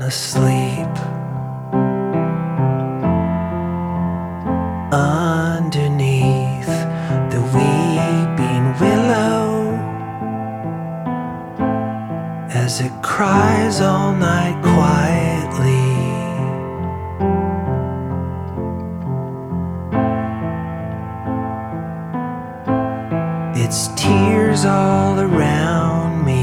asleep underneath the weeping willow as it cries all night quietly. It's tears all around me.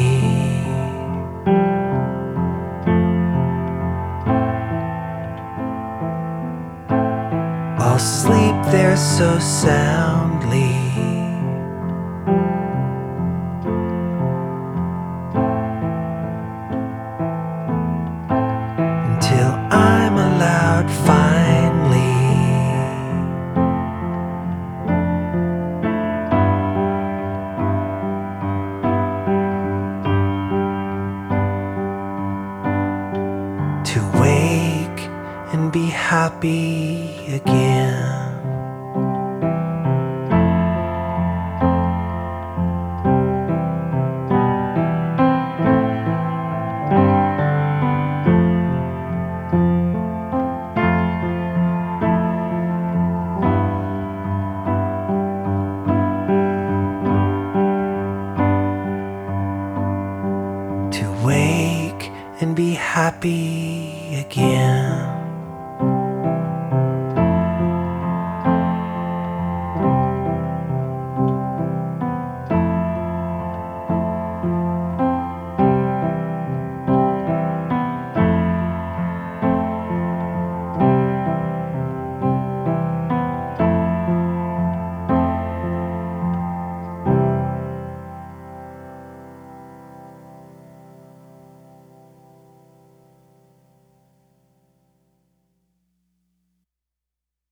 I'll sleep there so soundly until I'm allowed finally to wake and be happy again.